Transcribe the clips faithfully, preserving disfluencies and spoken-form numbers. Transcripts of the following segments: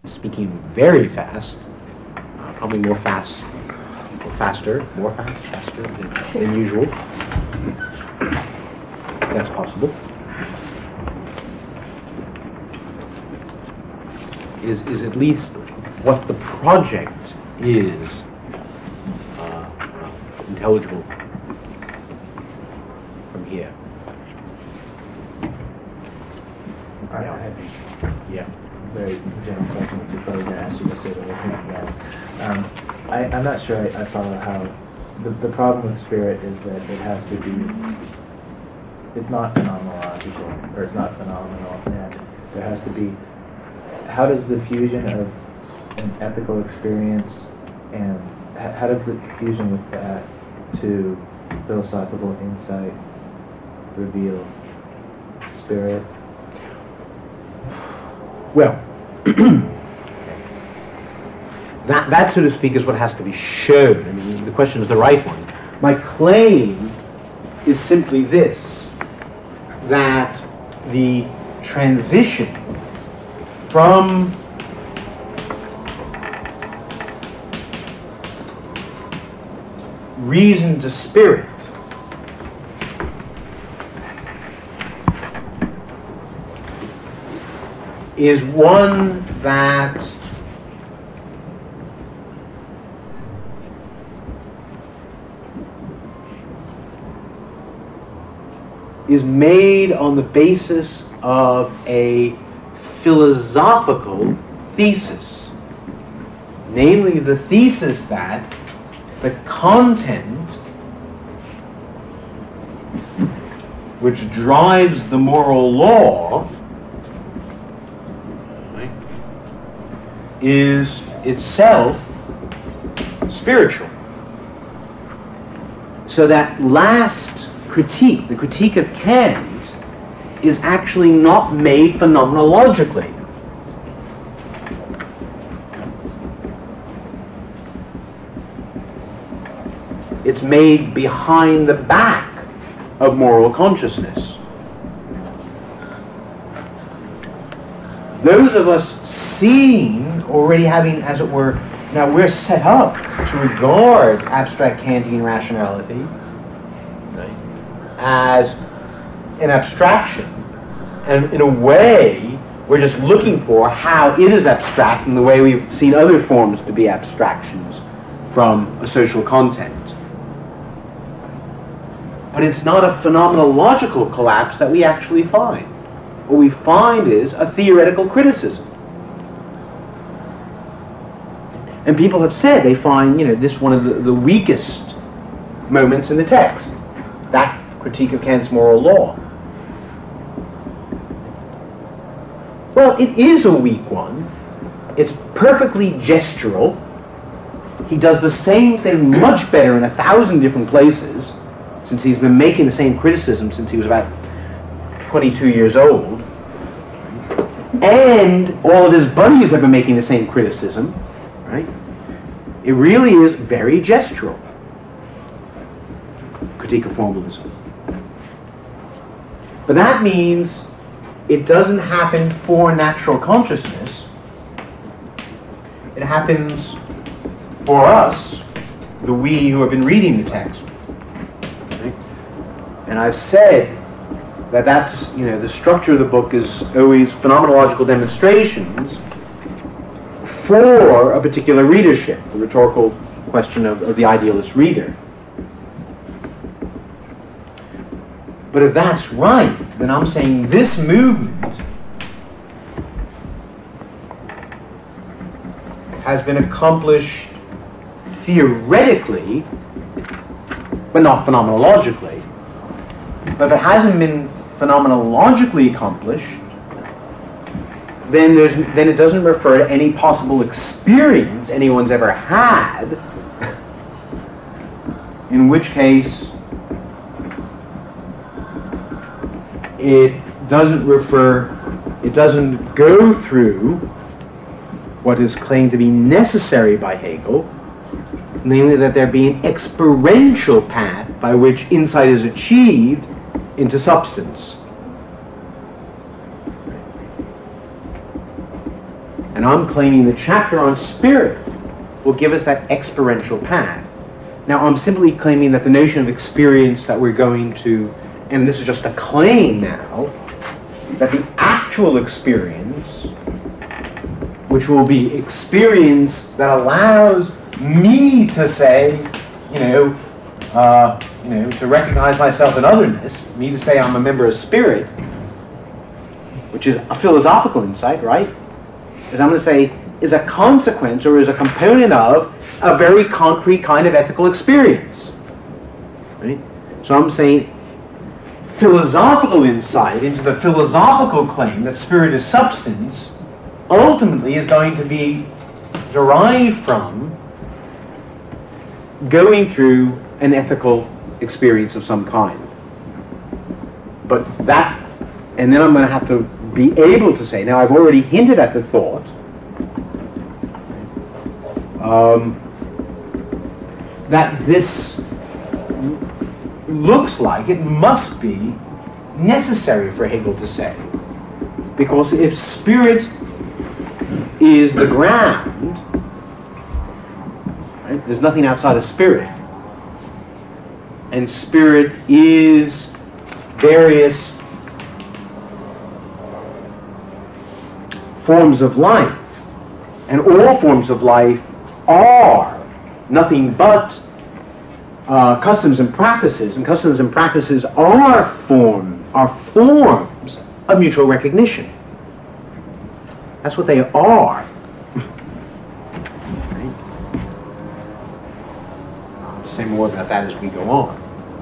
speaking very fast, uh, probably more fast, or faster, more fast, faster than, than usual. That's possible. Is is at least what the project is uh, intelligible from here? I have Yeah. a very general question, which is probably going to ask you to say what you're thinking about. Um, I, I'm not sure I, I follow how the, the problem with spirit is that it has to be, it's not phenomenological, or it's not phenomenal, and there has to be, how does the fusion of an ethical experience and h- how does the fusion with that to philosophical insight reveal spirit? Well, that, that, so to speak, is what has to be shown. I mean, the question is the right one. My claim is simply this, that the transition from reason to spirit is one that is made on the basis of a philosophical thesis, namely the thesis that the content which drives the moral law is itself spiritual. So that last critique, the critique of Kant, is actually not made phenomenologically. It's made behind the back of moral consciousness. Those of us seeing, already having, as it were, now we're set up to regard abstract Kantian rationality, right, as an abstraction. And in a way, we're just looking for how it is abstract in the way we've seen other forms to be abstractions from a social content. But it's not a phenomenological collapse that we actually find. What we find is a theoretical criticism. And people have said they find, you know, this one of the, the weakest moments in the text, that critique of Kant's moral law. Well, it is a weak one. It's perfectly gestural. He does the same thing much better in a thousand different places, since he's been making the same criticism since he was about twenty-two years old. And all of his buddies have been making the same criticism, right? It really is very gestural. Critique of formalism. But that means it doesn't happen for natural consciousness. It happens for us, the we who have been reading the text. Right? And I've said that that's, you know, the structure of the book is always phenomenological demonstrations for a particular readership, the rhetorical question of, of the idealist reader. But if that's right, then I'm saying this movement has been accomplished theoretically, but not phenomenologically. But if it hasn't been phenomenologically accomplished, then there's then it doesn't refer to any possible experience anyone's ever had, in which case it doesn't refer, it doesn't go through what is claimed to be necessary by Hegel, namely that there be an experiential path by which insight is achieved into substance. And I'm claiming the chapter on spirit will give us that experiential path. Now, I'm simply claiming that the notion of experience that we're going to, and this is just a claim now, that the actual experience, which will be experience that allows me to say, you know, uh, you know, to recognize myself in otherness, me to say I'm a member of spirit, which is a philosophical insight, right? Is I'm going to say is a consequence or is a component of a very concrete kind of ethical experience. Right? So I'm saying philosophical insight into the philosophical claim that spirit is substance ultimately is going to be derived from going through an ethical experience of some kind. But that, and then I'm going to have to be able to say, now I've already hinted at the thought, um, that this looks like it must be necessary for Hegel to say. Because if spirit is the ground, right, there's nothing outside of spirit, and spirit is various forms of life, and all forms of life are nothing but uh, customs and practices, and customs and practices are form, are forms of mutual recognition. That's what they are. Right? I'll say more about that as we go on.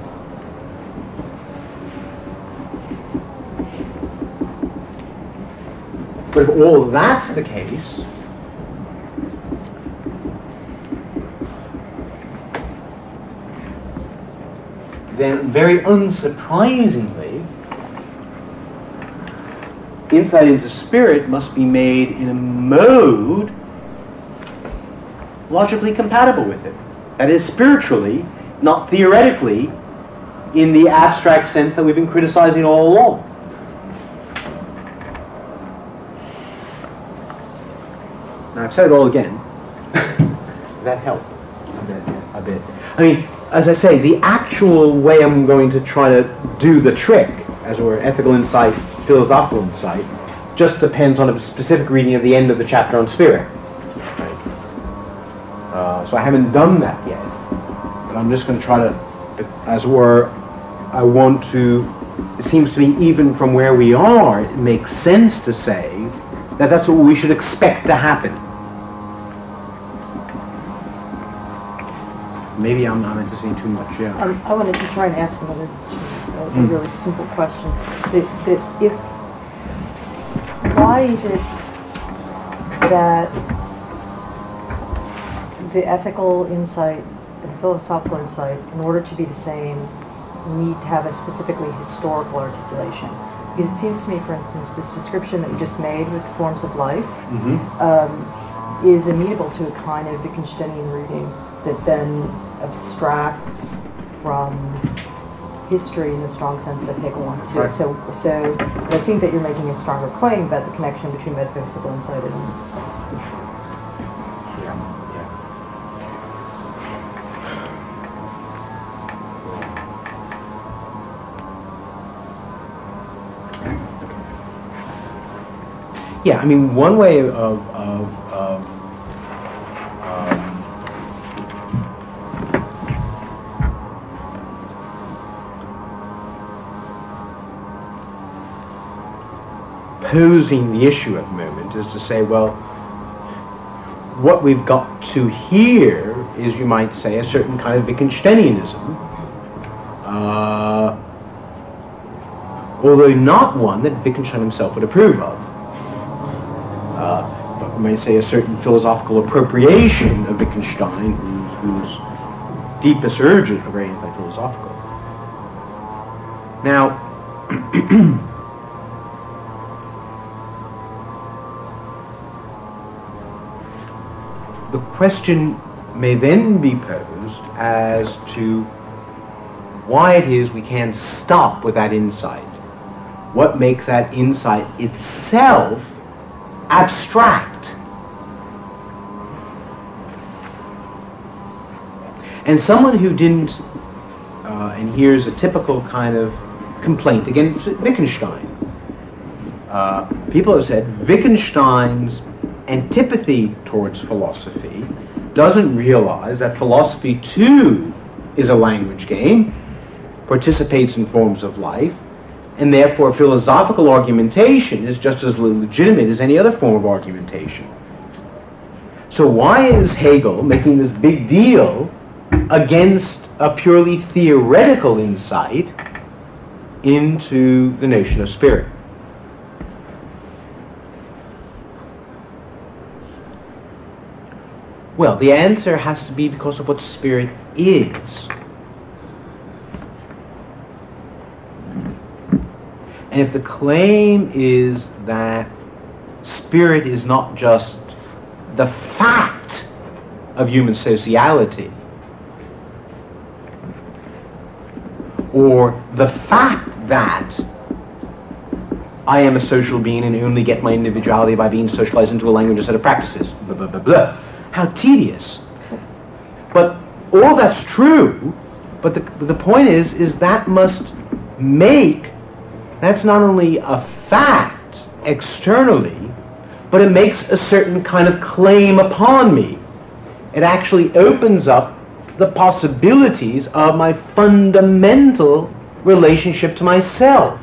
But if all that's the case, then very unsurprisingly, insight into spirit must be made in a mode logically compatible with it. That is, spiritually, not theoretically, in the abstract sense that we've been criticizing all along. Now, I've said it all again. That helped a bit, a bit. I mean, as I say, the actual way I'm going to try to do the trick, as it were, ethical insight, philosophical insight, just depends on a specific reading of the end of the chapter on spirit. Right? Uh, so I haven't done that yet, but I'm just going to try to, as it were, I want to, it seems to me even from where we are, it makes sense to say that that's what we should expect to happen. Maybe I'm not anticipating too much, yeah. Um, I wanted to try and ask another sort of, uh, mm. really simple question. That, that if, why is it that the ethical insight and the philosophical insight, in order to be the same, need to have a specifically historical articulation? Because it seems to me, for instance, this description that you just made with forms of life mm-hmm. um, is amenable to a kind of Wittgensteinian reading that then abstracts from history in the strong sense that Hegel wants to do. Right. So, so I think that you're making a stronger claim about the connection between metaphysical insight and yeah, yeah. Yeah, I mean, one way of, of, of posing the issue at the moment is to say, well, what we've got to here is, you might say, a certain kind of Wittgensteinianism, uh, although not one that Wittgenstein himself would approve of. Uh, but we may say a certain philosophical appropriation of Wittgenstein, whose, whose deepest urges are very anti-philosophical. Now, the question may then be posed as to why it is we can't stop with that insight. What makes that insight itself abstract? And someone who didn't, uh, and here's a typical kind of complaint against Wittgenstein. Uh, people have said Wittgenstein's antipathy towards philosophy doesn't realize that philosophy too is a language game, participates in forms of life, and therefore philosophical argumentation is just as legitimate as any other form of argumentation. So why is Hegel making this big deal against a purely theoretical insight into the notion of spirit? Well, the answer has to be because of what spirit is. And if the claim is that spirit is not just the fact of human sociality, or the fact that I am a social being and only get my individuality by being socialized into a language and set of practices, blah, blah, blah, blah. How tedious. But all that's true, but the, the point is, is that must make, that's not only a fact externally, but it makes a certain kind of claim upon me. It actually opens up the possibilities of my fundamental relationship to myself.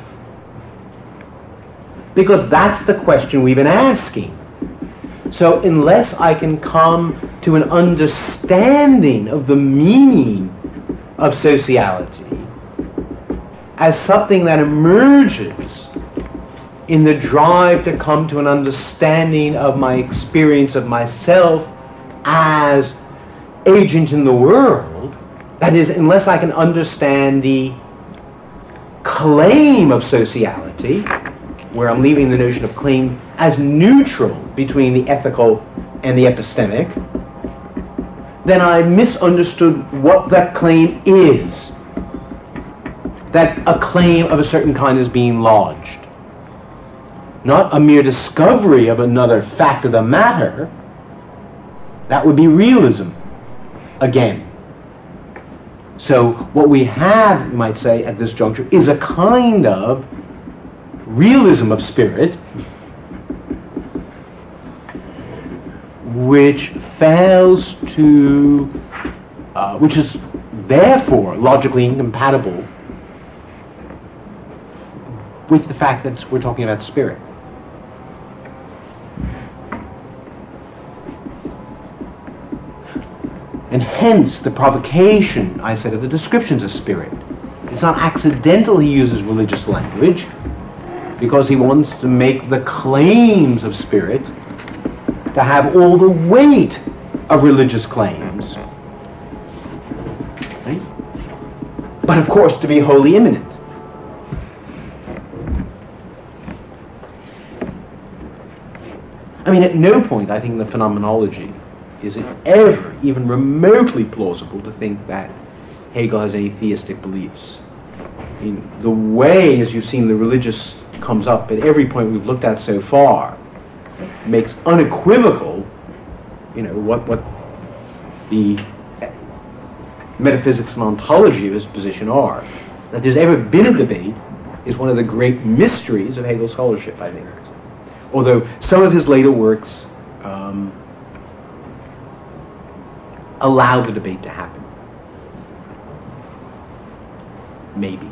Because that's the question we've been asking. So unless I can come to an understanding of the meaning of sociality as something that emerges in the drive to come to an understanding of my experience of myself as agent in the world, that is, unless I can understand the claim of sociality, where I'm leaving the notion of claim as neutral between the ethical and the epistemic, then I misunderstood what that claim is. That a claim of a certain kind is being lodged. Not a mere discovery of another fact of the matter. That would be realism again. So what we have, you might say, at this juncture is a kind of realism of spirit which fails to, uh, which is therefore logically incompatible with the fact that we're talking about spirit. And hence the provocation, I said, of the descriptions of spirit. It's not accidental he uses religious language, because he wants to make the claims of spirit to have all the weight of religious claims. Right? But of course to be wholly immanent. I mean, at no point, I think, in the phenomenology is it ever even remotely plausible to think that Hegel has any theistic beliefs. I mean, the way, as you've seen, the religious comes up at every point we've looked at so far makes unequivocal, you know, what what the metaphysics and ontology of his position are. That there's ever been a debate is one of the great mysteries of Hegel's scholarship, I think. Although some of his later works um, allow the debate to happen. Maybe.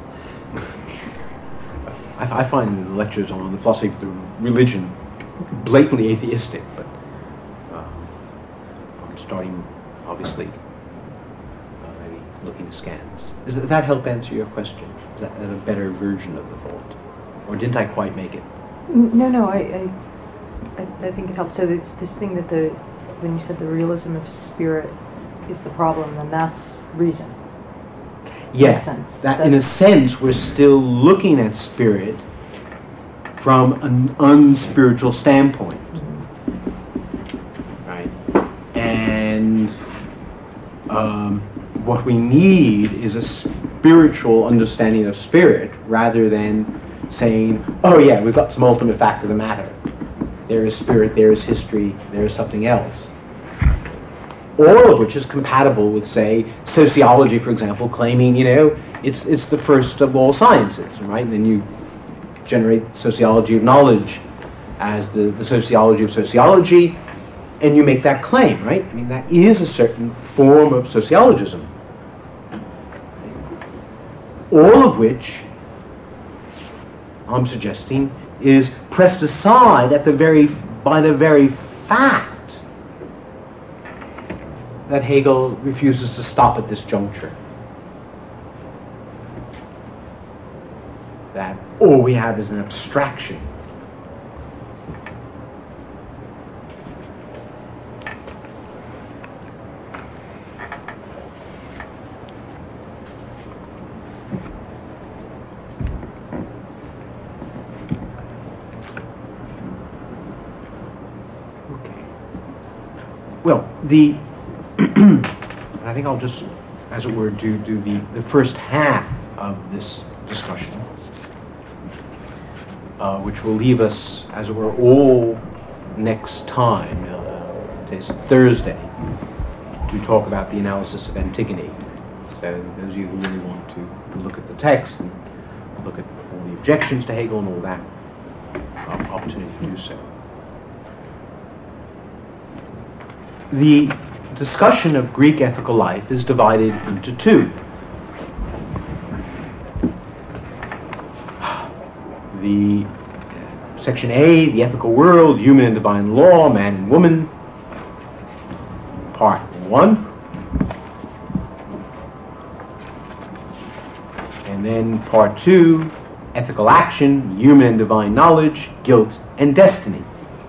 I, I find the lectures on the philosophy of the religion blatantly atheistic, but um, I'm starting, obviously, uh, maybe looking at scans. Does, does that help answer your question? Is that a better version of the thought? Or didn't I quite make it? No, no, I, I, I think it helps. So it's this thing that the, when you said the realism of spirit is the problem, then that's reason. Yes, in a sense. that in a sense we're still looking at spirit from an unspiritual standpoint, mm-hmm. right? And um, what we need is a spiritual understanding of spirit, rather than saying, "Oh yeah, we've got some ultimate fact of the matter. There is spirit, there is history, there is something else." all of which is compatible with, say, sociology, for example, claiming, you know, it's it's the first of all sciences, right? And then you generate sociology of knowledge as the, the sociology of sociology, and you make that claim, right? I mean, that is a certain form of sociologism. All of which, I'm suggesting, is pressed aside at the very by the very fact that Hegel refuses to stop at this juncture. That all we have is an abstraction. Well, the I think I'll just, as it were, do, do the, the first half of this discussion, uh, which will leave us, as it were, all next time, uh, today's Thursday, to talk about the analysis of Antigone. So those of you who really want to, to look at the text and look at all the objections to Hegel and all that, uh, opportunity to do so. The discussion of Greek ethical life is divided into two. The uh, section A, the ethical world, human and divine law, man and woman, part one. And then part two, ethical action, human and divine knowledge, guilt and destiny.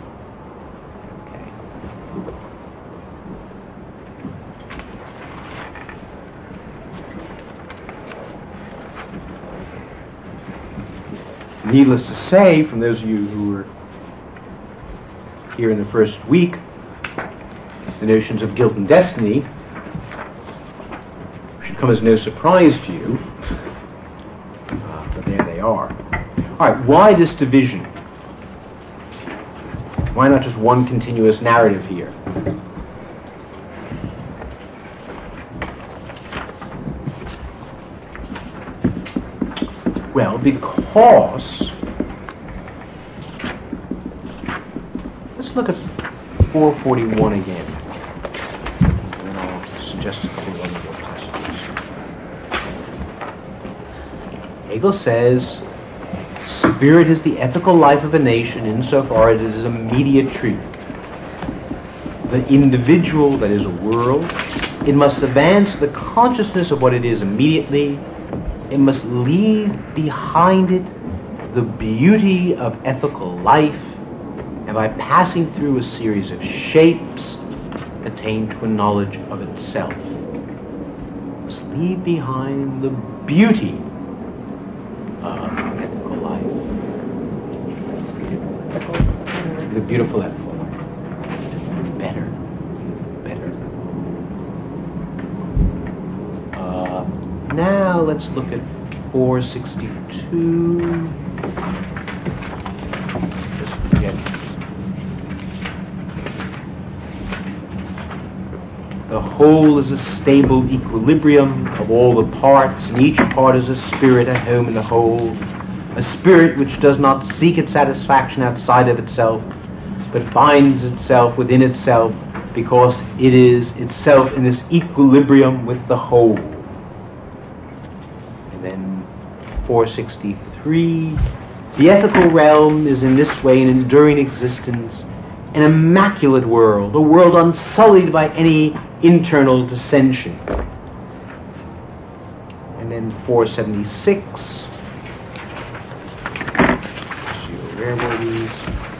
Needless to say, from those of you who were here in the first week, the notions of guilt and destiny should come as no surprise to you, uh, but there they are. All right, why this division? Why not just one continuous narrative here? Well, because, let's look at four forty-one again, and then I'll suggest a couple of other passages. Hegel says, spirit is the ethical life of a nation insofar as it is immediate truth. The individual, that is a world, it must advance the consciousness of what it is immediately. It must leave behind it the beauty of ethical life, and by passing through a series of shapes, attain to a knowledge of itself. It must leave behind the beauty of ethical life. The beautiful ethical life. Better. Better. Uh, now let's look at four sixty-two. Just forget. The whole is a stable equilibrium of all the parts, and each part is a spirit at home in the whole. A spirit which does not seek its satisfaction outside of itself, but finds itself within itself, because it is itself in this equilibrium with the whole. And then four sixty-three, the ethical realm is in this way an enduring existence, an immaculate world, a world unsullied by any internal dissension. And then four seventy-six, where were these?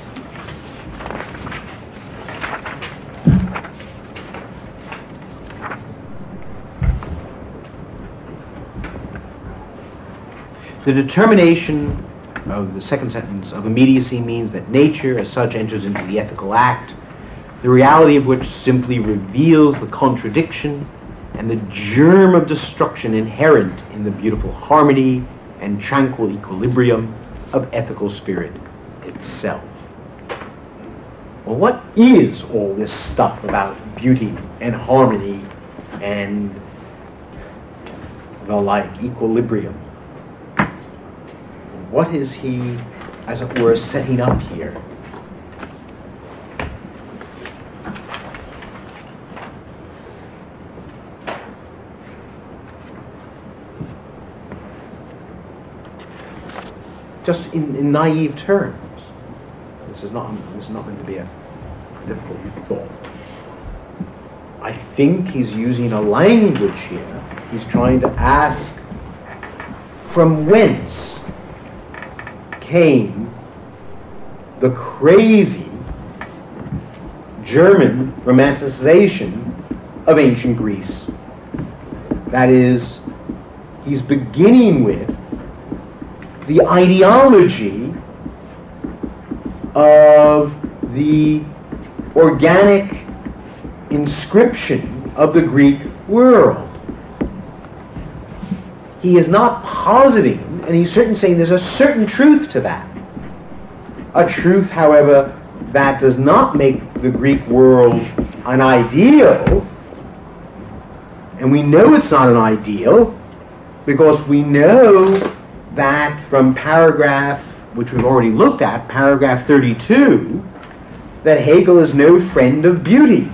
The determination of the second sentence of immediacy means that nature as such enters into the ethical act, the reality of which simply reveals the contradiction and the germ of destruction inherent in the beautiful harmony and tranquil equilibrium of ethical spirit itself. well, what is all this stuff about beauty and harmony and the like, equilibrium? What is he, as it were, setting up here? Just in, in naive terms. This is not this is not meant to be a difficult thought. I think he's using a language here. He's trying to ask, from whence came the crazy German romanticization of ancient Greece? That is, he's beginning with the ideology of the organic inscription of the Greek world. He is not positing, and he's certainly saying there's a certain truth to that. A truth, however, that does not make the Greek world an ideal, and we know it's not an ideal because we know that from paragraph, which we've already looked at, paragraph thirty-two, that Hegel is no friend of beauty.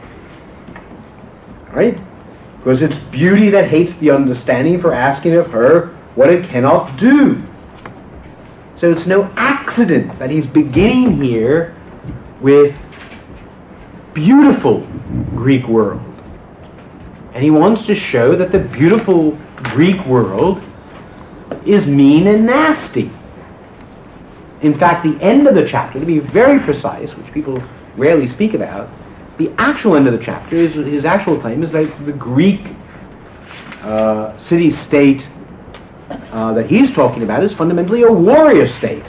Right? Because it's beauty that hates the understanding for asking of her what it cannot do. So it's no accident that he's beginning here with beautiful Greek world. And he wants to show that the beautiful Greek world is mean and nasty. In fact, the end of the chapter, to be very precise, which people rarely speak about, the actual end of the chapter, is his actual claim is that the Greek uh, city-state uh, that he's talking about is fundamentally a warrior state.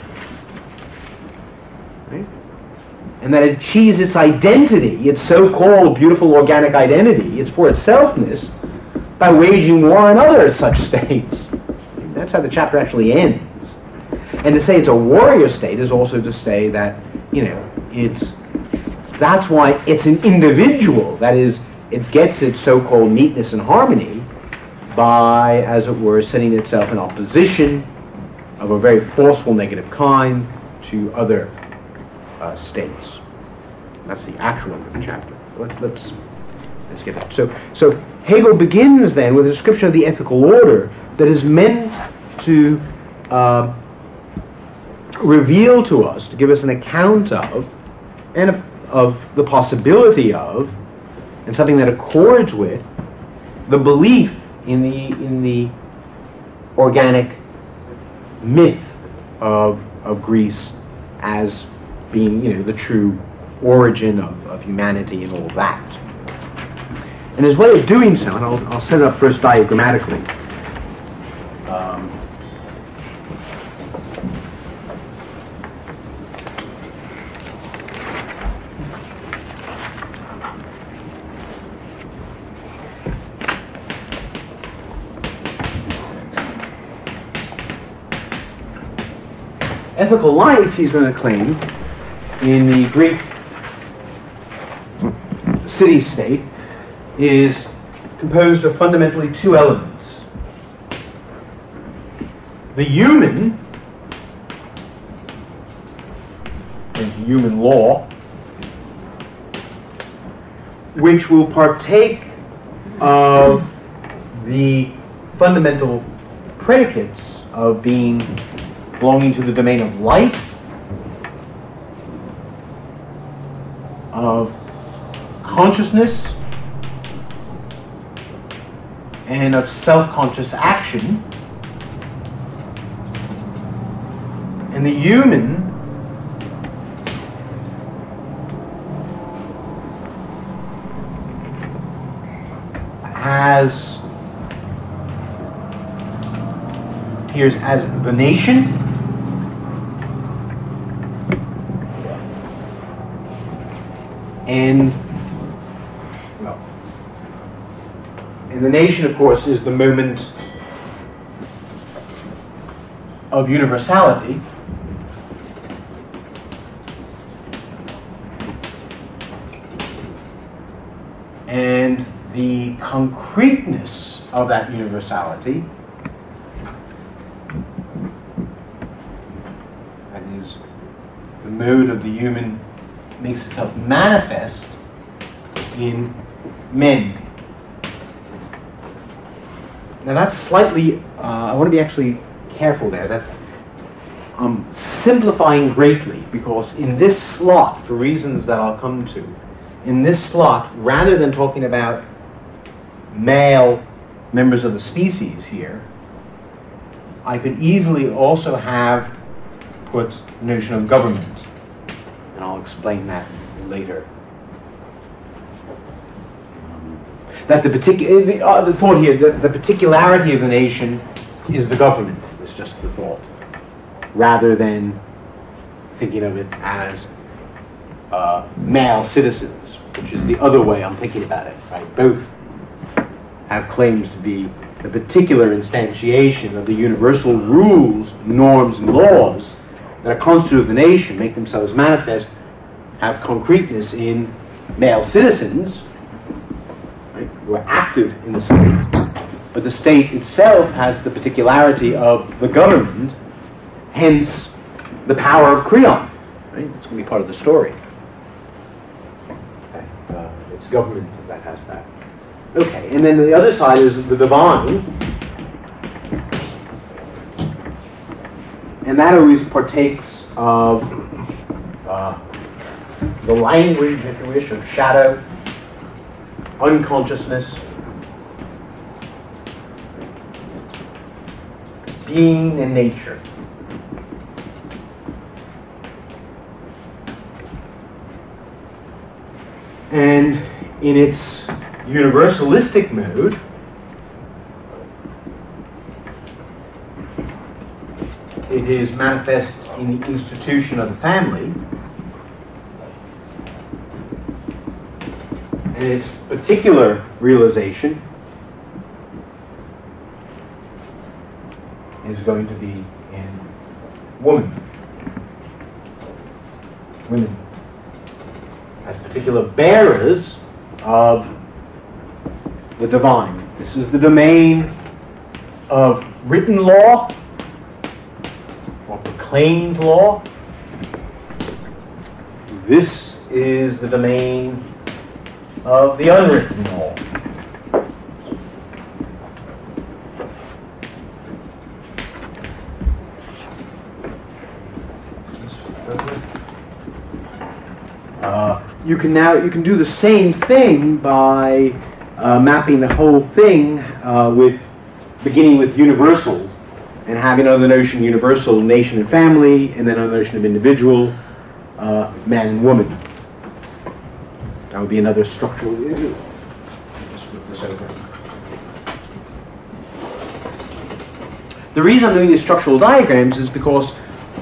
Right? And that it achieves its identity, its so-called beautiful organic identity, its for itselfness, by waging war on other such states. That's how the chapter actually ends. And to say it's a warrior state is also to say that, you know, it's that's why it's an individual. That is, it gets its so-called neatness and harmony by, as it were, setting itself in opposition of a very forceful negative kind to other uh, states. That's the actual end of the chapter. Let, let's let's get that. So, so Hegel begins then with a description of the ethical order that is meant to uh, reveal to us, to give us an account of, and a, of the possibility of, and something that accords with, the belief in the in the organic myth of of Greece as being, you know, the true origin of, of humanity and all that. And his way of doing so, and I'll, I'll set it up first diagrammatically. Um, ethical life, he's going to claim, in the Greek city-state, is composed of fundamentally two elements. The human, and human law, which will partake of the fundamental predicates of being belonging to the domain of light, of consciousness, and of self-conscious action. And the human has appears as the nation, and well, and the nation, of course, is the moment of universality, and the concreteness of that universality, that is, the mode of the human makes itself manifest in men. Now that's slightly, uh, I want to be actually careful there, that I'm simplifying greatly, because in this slot, for reasons that I'll come to, in this slot, rather than talking about male members of the species here, I could easily also have put the notion of government, and I'll explain that later. That the particular, the, uh, the thought here, that the particularity of the nation is the government, is just the thought, rather than thinking of it as uh, male citizens, which is the other way I'm thinking about it, right? Both have claims to be the particular instantiation of the universal rules, norms, and laws that constitute the nation, make themselves manifest, have concreteness in male citizens, right, who are active in the state. But the state itself has the particularity of the government, hence the power of Creon. Right? It's going to be part of the story. Okay. Uh, it's government that has that. Okay, and then the other side is the divine. And that always partakes of uh, the language, if you wish, of shadow, unconsciousness, being and nature. And in its universalistic mode, it is manifest in the institution of the family, and its particular realization is going to be in woman, women, as particular bearers of the divine. This is the domain of written law or proclaimed law. This is the domain of the unwritten law. Uh, you can now you can do the same thing by uh, mapping the whole thing uh, with beginning with universal and having another notion universal, nation and family, and then another notion of individual, uh, man and woman. That would be another structural. Just flip this over. The reason I'm doing these structural diagrams is because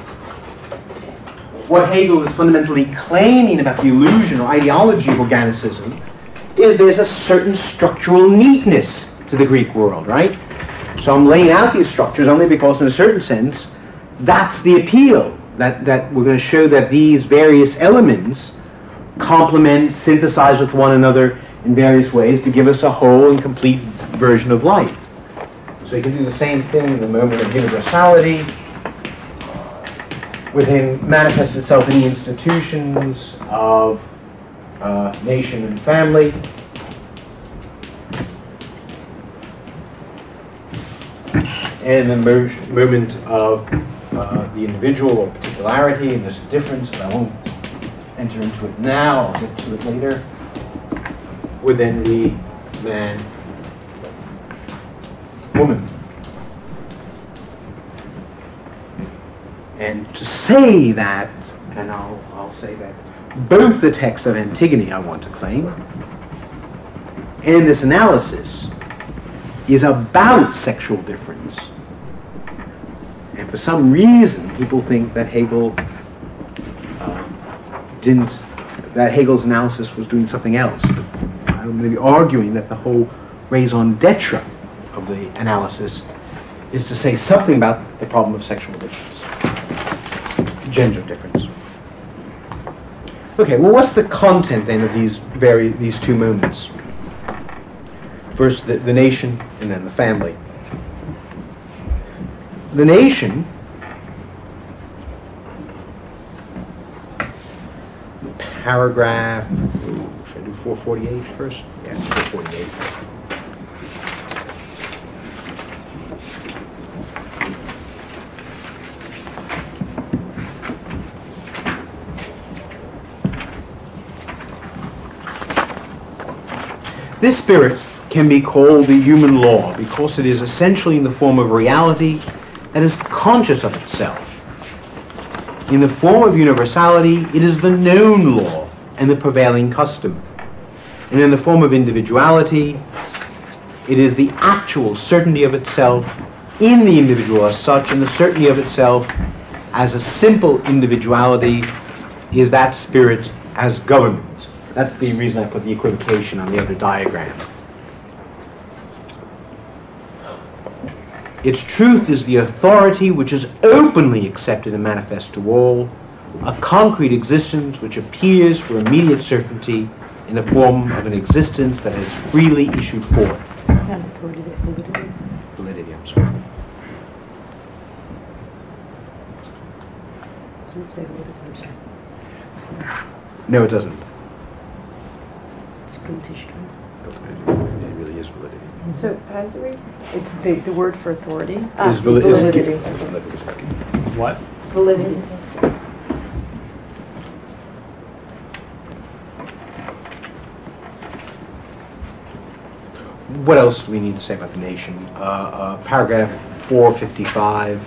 what Hegel is fundamentally claiming about the illusion or ideology of organicism is there's a certain structural neatness to the Greek world, right? So I'm laying out these structures only because in a certain sense that's the appeal, that, that we're going to show that these various elements complement, synthesize with one another in various ways to give us a whole and complete version of life. So you can do the same thing in the moment of universality, within manifests itself in the institutions of uh, nation and family. And the mo- moment of uh, the individual or particularity, and there's a difference, but I won't enter into it now, I'll get to it later, within the man, woman. And to say that, and I'll, I'll say that, both the text of Antigone, I want to claim, and this analysis is about sexual difference. And for some reason, people think that Hegel uh, didn't, that Hegel's analysis was doing something else. But I'm going to be arguing that the whole raison d'etre of the analysis is to say something about the problem of sexual difference, gender difference. Okay, well, what's the content then of these very these two moments? First the, the nation, and then the family. The nation paragraph, ooh, should I do four forty-eight first? Yeah, four forty-eight. This spirit can be called the human law because it is essentially in the form of reality that is conscious of itself. In the form of universality, it is the known law and the prevailing custom. And in the form of individuality, it is the actual certainty of itself in the individual as such, and the certainty of itself as a simple individuality is that spirit as government. That's the reason I put the equivocation on the other diagram. Its truth is the authority which is openly accepted and manifest to all, a concrete existence which appears for immediate certainty in the form of an existence that has freely issued forth. Validity. Validity, I'm sorry. Does it say validity? No, it doesn't. It's gültigkeit. It really is validity. So how does it read? It's the, the word for authority. Ah, Is vali- is- validity. It's what? Validity. What else do we need to say about the nation? Uh, uh, paragraph four fifty-five.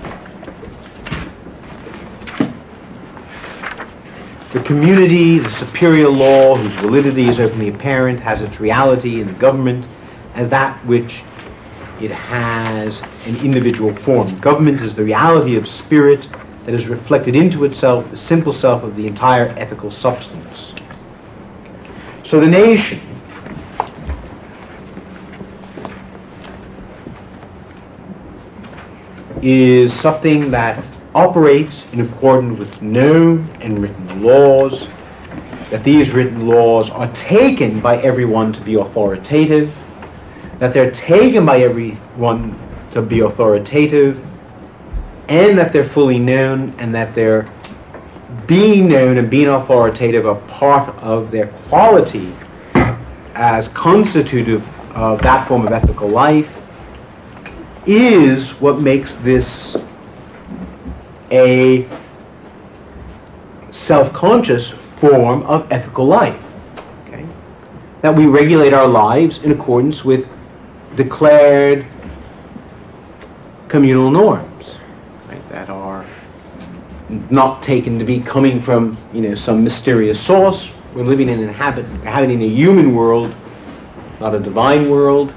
The community, the superior law, whose validity is openly apparent, has its reality in the government as that which it has an individual form. Government is the reality of spirit that is reflected into itself, the simple self of the entire ethical substance. So the nation is something that operates in accordance with known and written laws, that these written laws are taken by everyone to be authoritative, that they're taken by everyone to be authoritative, and that they're fully known, and that their being known and being authoritative are part of their quality as constitutive of that form of ethical life, is what makes this a self-conscious form of ethical life. Okay? That we regulate our lives in accordance with declared communal norms, right, that are not taken to be coming from, you know, some mysterious source. We're living in an habit, inhabiting a human world, not a divine world,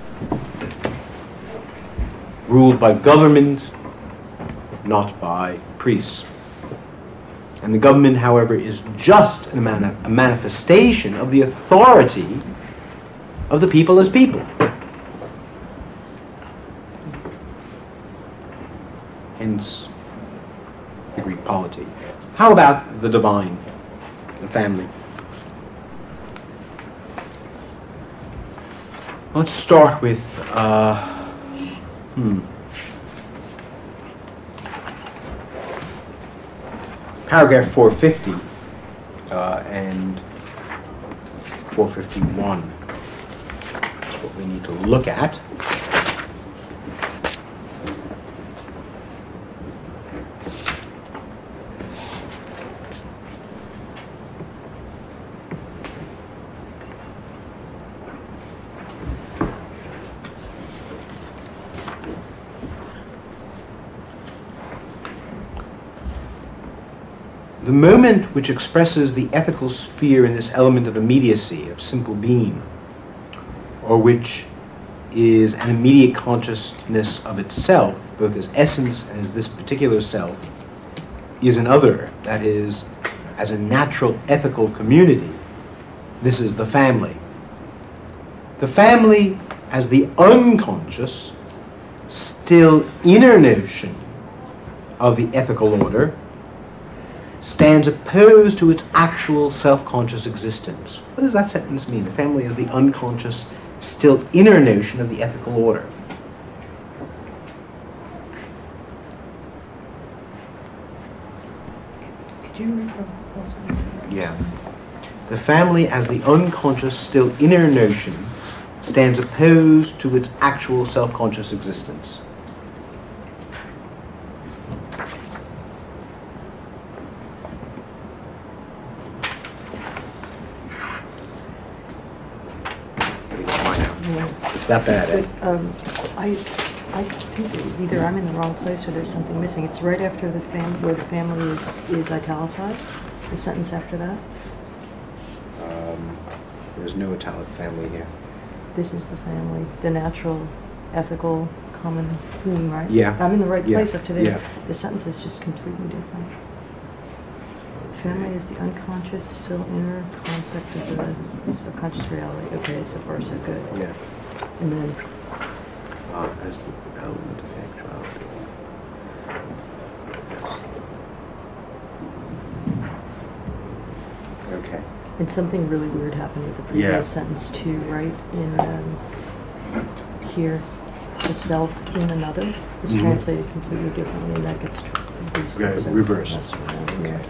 ruled by government, not by priests. And the government, however, is just a, mani- a manifestation of the authority of the people as people. Hence, the Greek polity. How about the divine, the family? Let's start with, uh, hmm, paragraph four fifty uh, and four fifty-one. That's what we need to look at. The moment which expresses the ethical sphere in this element of immediacy, of simple being, or which is an immediate consciousness of itself, both as essence and as this particular self, is an other, that is, as a natural ethical community. This is the family. The family as the unconscious, still inner notion of the ethical order, stands opposed to its actual self-conscious existence. What does that sentence mean? The family is the unconscious, still inner notion of the ethical order. Could you read the last one? Yeah. The family as the unconscious, still inner notion stands opposed to its actual self-conscious existence. It's that bad, But, um, I, I think that either I'm in the wrong place or there's something missing. It's right after the fam, where the family is, is italicized, the sentence after that. Um, there's no italic family here. This is the family, the natural, ethical, common being, right? Yeah. I'm in the right Yeah. place up to there. Yeah. The sentence is just completely different. Family is the unconscious, still inner concept of the subconscious reality. Okay, so far so good. Yeah. And then, Uh, as the element of actuality. Okay. and something really weird happened with the previous Yeah. sentence too, right? In um, here, the self in another is Mhm. translated completely differently, and that gets tr- these Yeah, things are reversed. messed around, Okay. yeah.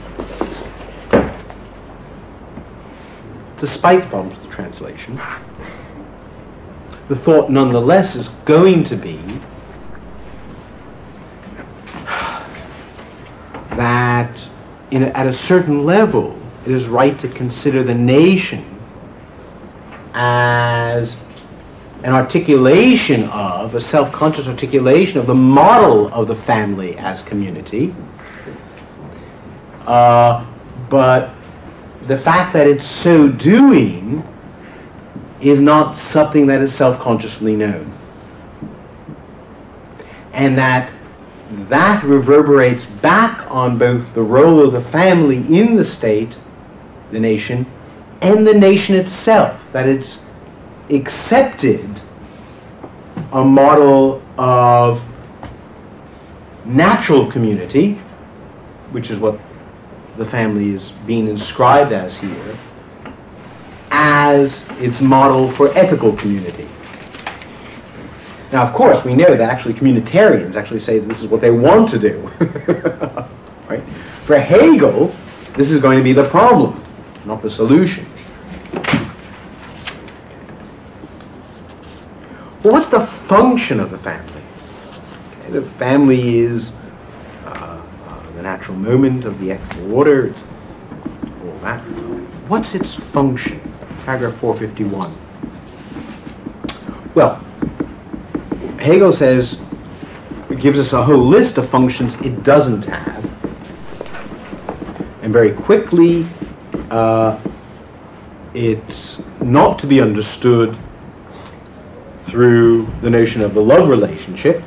Despite the problems with translation, the thought nonetheless is going to be that in a, at a certain level it is right to consider the nation as an articulation of, a self-conscious articulation of the model of the family as community. Uh, but the fact that it's so doing is not something that is self-consciously known. And that that reverberates back on both the role of the family in the state, the nation, and the nation itself. That it's accepted a model of natural community, which is what the family is being inscribed as here, as its model for ethical community. Now, of course, we know that actually communitarians actually say this is what they want to do. Right? For Hegel, this is going to be the problem, not the solution. Well, what's the function of the family? Okay, the family is uh, uh, the natural moment of the ethical order. It's all that. What's its function? Paragraph four fifty-one. Well, Hegel says, it gives us a whole list of functions it doesn't have. And very quickly, uh, it's not to be understood through the notion of the love relationship.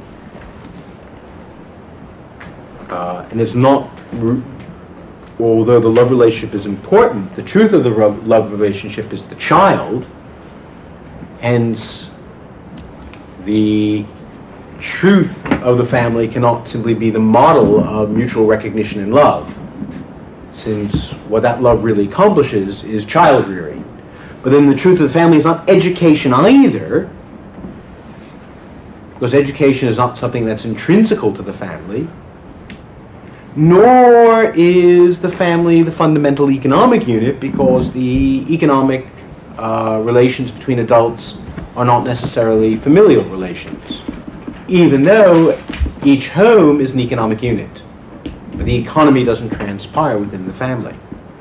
Uh, and it's not, although the love relationship is important, the truth of the love relationship is the child. Hence, the truth of the family cannot simply be the model of mutual recognition and love, since what that love really accomplishes is child rearing. But then the truth of the family is not education either, because education is not something that's intrinsical to the family, nor is the family the fundamental economic unit, because the economic uh, relations between adults are not necessarily familial relations, even though each home is an economic unit. But the economy doesn't transpire within the family.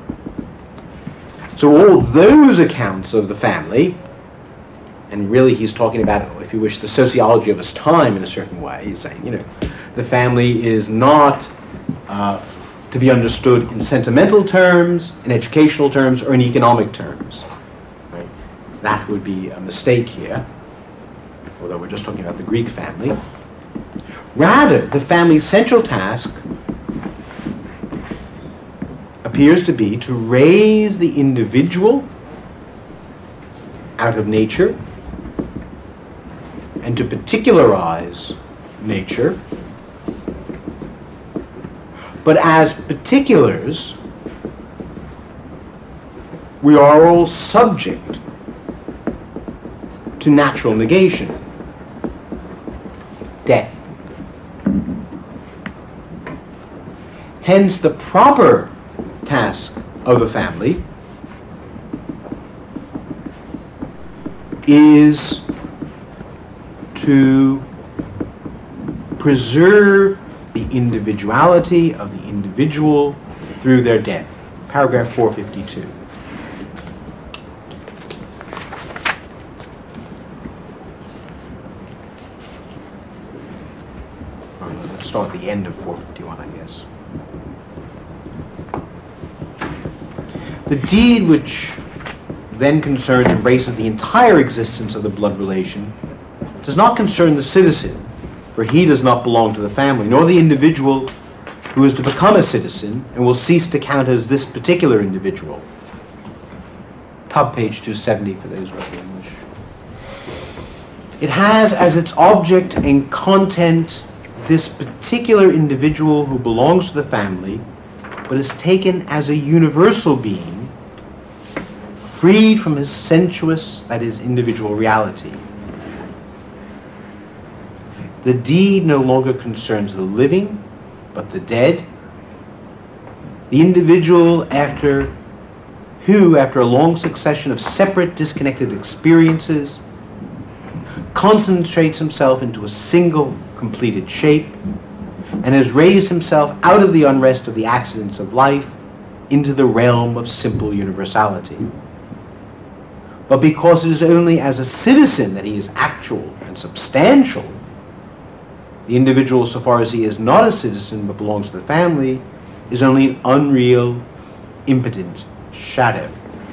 So all those accounts of the family, and really he's talking about, if you wish, the sociology of his time in a certain way, he's saying, you know, the family is not uh, to be understood in sentimental terms, in educational terms, or in economic terms. Right? That would be a mistake here, although we're just talking about the Greek family. Rather, the family's central task appears to be to raise the individual out of nature and to particularize nature. But as particulars, we are all subject to natural negation. Death. Hence, the proper task of the family is to preserve the individuality of the individual through their death. Paragraph four fifty-two. Let's start at the end of four fifty-one, I guess. The deed which then concerns, embraces the entire existence of the blood relation does not concern the citizen, for he does not belong to the family, nor the individual who is to become a citizen and will cease to count as this particular individual. Top page two seventy for those who have the English. It has as its object and content this particular individual who belongs to the family, but is taken as a universal being, freed from his sensuous, that is, individual reality. The deed no longer concerns the living, but the dead. The individual after who, after a long succession of separate, disconnected experiences, concentrates himself into a single, completed shape, and has raised himself out of the unrest of the accidents of life into the realm of simple universality. But because it is only as a citizen that he is actual and substantial, the individual, so far as he is not a citizen but belongs to the family, is only an unreal, impotent shadow.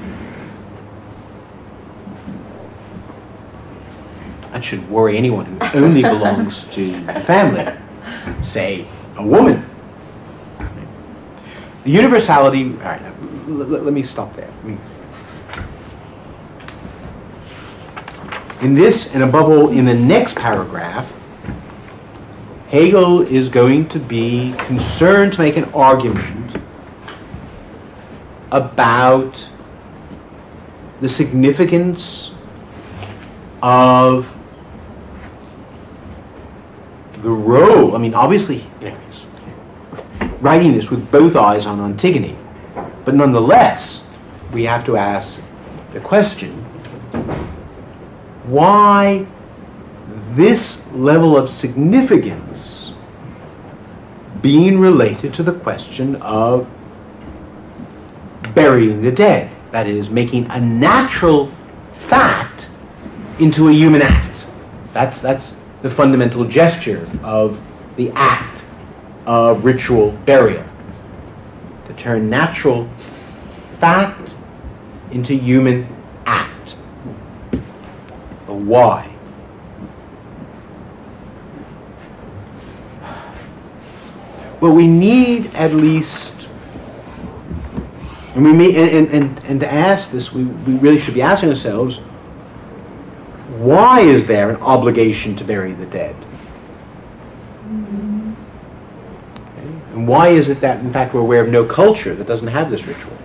That should worry anyone who only belongs to the family, say, a woman. The universality, all right, let, let, let me stop there. Let me, in this, and above all, in the next paragraph, Hegel is going to be concerned to make an argument about the significance of the role. I mean, obviously, you know, he's writing this with both eyes on Antigone, but nonetheless, we have to ask the question, why this level of significance being related to the question of burying the dead, that is, making a natural fact into a human act. That's, that's the fundamental gesture of the act of ritual burial, to turn natural fact into human act. But why? Well, we need at least, and we may, and, and, and to ask this, we, we really should be asking ourselves, why is there an obligation to bury the dead? Okay. And why is it that, in fact, we're aware of no culture that doesn't have this ritual?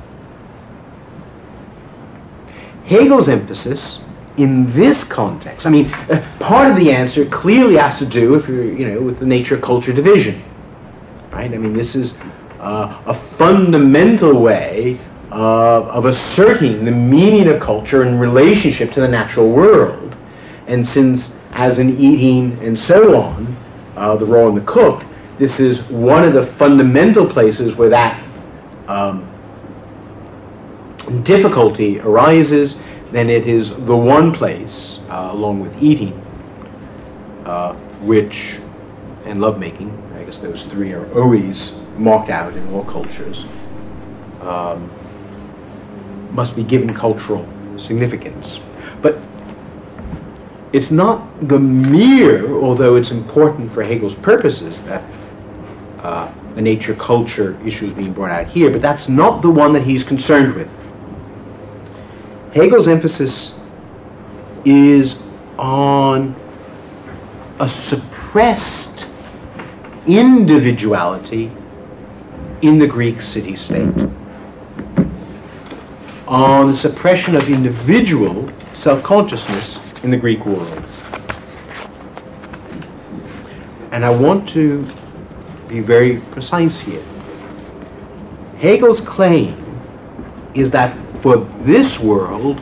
Hegel's emphasis in this context, I mean, uh, part of the answer clearly has to do, if you're, you know, with the nature-culture division. Right? I mean, this is uh, a fundamental way uh, of asserting the meaning of culture in relationship to the natural world. And since, as in eating and so on, uh, the raw and the cooked, this is one of the fundamental places where that um, difficulty arises, then it is the one place, uh, along with eating, uh, which, and lovemaking, I guess those three are always marked out in all cultures, um, must be given cultural significance. But it's not the mere, although it's important for Hegel's purposes, that uh, the nature-culture issue is being brought out here, but that's not the one that he's concerned with. Hegel's emphasis is on a suppressed individuality in the Greek city-state, on the suppression of individual self-consciousness in the Greek world. And I want to be very precise here. Hegel's claim is that for this world,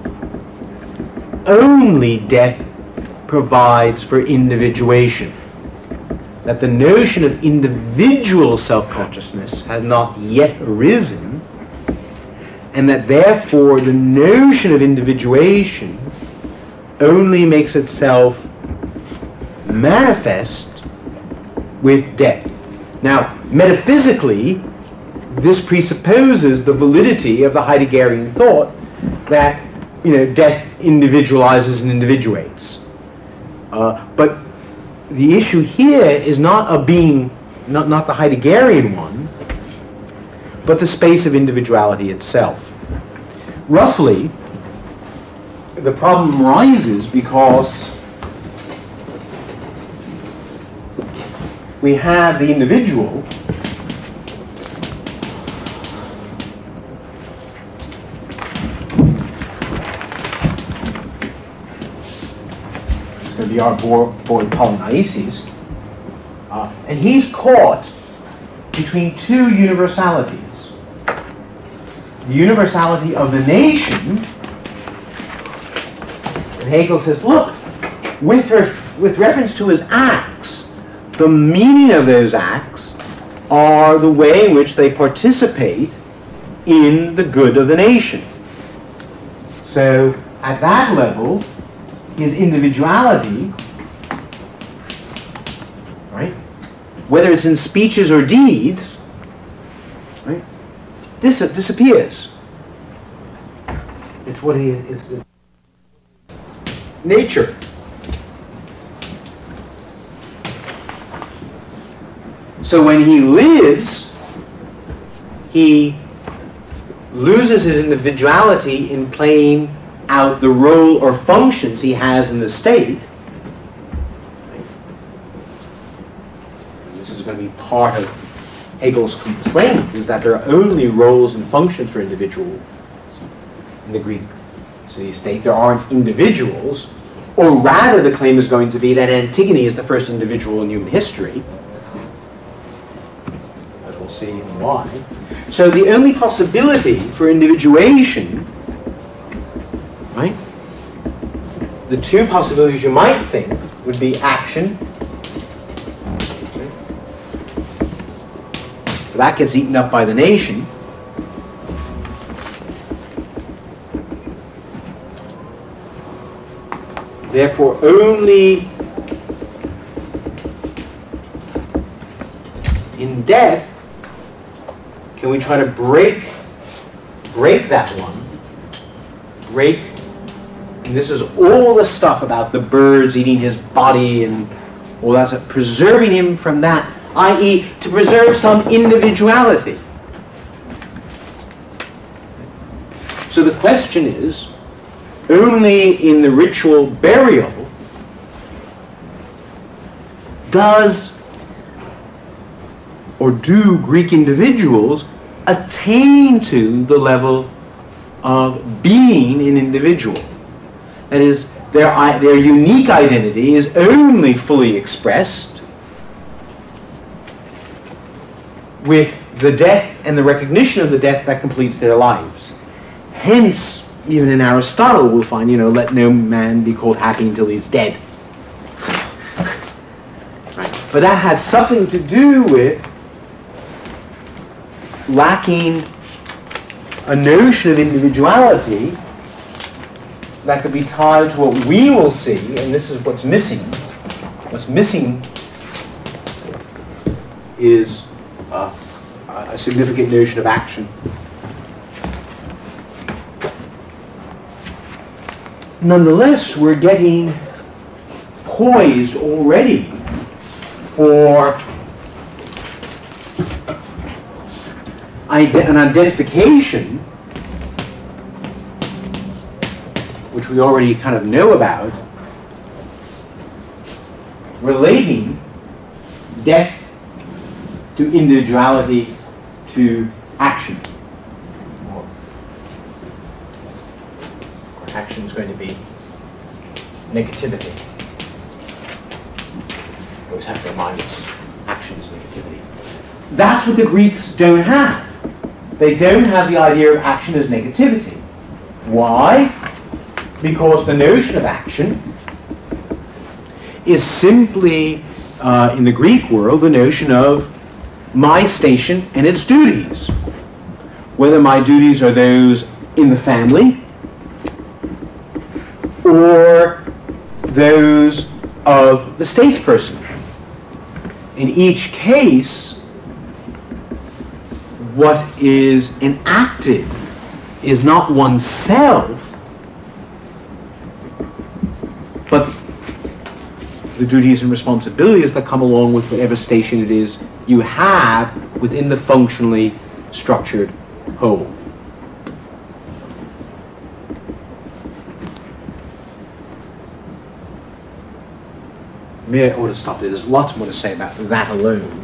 only death provides for individuation. That the notion of individual self-consciousness has not yet arisen, and that therefore the notion of individuation only makes itself manifest with death. Now, metaphysically, this presupposes the validity of the Heideggerian thought that, you know, death individualizes and individuates. Uh, but the issue here is not a being, not, not the Heideggerian one, but the space of individuality itself. Roughly, the problem rises because we have the individual it's going to be our boy, boy Polynices, uh, and he's caught between two universalities. The universality of the nation, and Hegel says, look, with, ref- with reference to his acts, the meaning of those acts are the way in which they participate in the good of the nation. So, at that level, his individuality, right, whether it's in speeches or deeds, right, dis- disappears. It's what he is. It's, it's nature. So when he lives, he loses his individuality in playing out the role or functions he has in the state. And this is going to be part of Hegel's complaint, is that there are only roles and functions for individuals in the Greek city-state. There aren't individuals, or rather the claim is going to be that Antigone is the first individual in human history. See why. So the only possibility for individuation, right? The two possibilities you might think would be action. So that gets eaten up by the nation. Therefore, only in death can we try to break break that one? Break, and this is all the stuff about the birds eating his body and all that stuff, preserving him from that, that is to preserve some individuality. So the question is, only in the ritual burial does or do Greek individuals attain to the level of being an individual. That is, their, their unique identity is only fully expressed with the death and the recognition of the death that completes their lives. Hence, even in Aristotle, we'll find, you know, let no man be called happy until he's dead. Right. But that had something to do with lacking a notion of individuality that could be tied to what we will see, and this is what's missing. What's missing is uh, a significant notion of action. Nonetheless, we're getting poised already for an identification, which we already kind of know about, relating death to individuality to action. Or action is going to be negativity. I always have to remind us, action is negativity. That's what the Greeks don't have. They don't have the idea of action as negativity. Why? Because the notion of action is simply, uh, in the Greek world, the notion of my station and its duties. Whether my duties are those in the family or those of the statesperson. In each case, what is enacted is not oneself, but the duties and responsibilities that come along with whatever station it is you have within the functionally structured whole. Maybe I ought to stop there. There's lots more to say about that alone.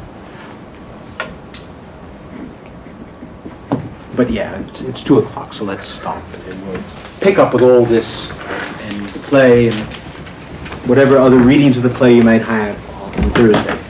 But yeah, it's, it's two o'clock, so let's stop, and then we'll pick up with all this and the play and whatever other readings of the play you might have on Thursday.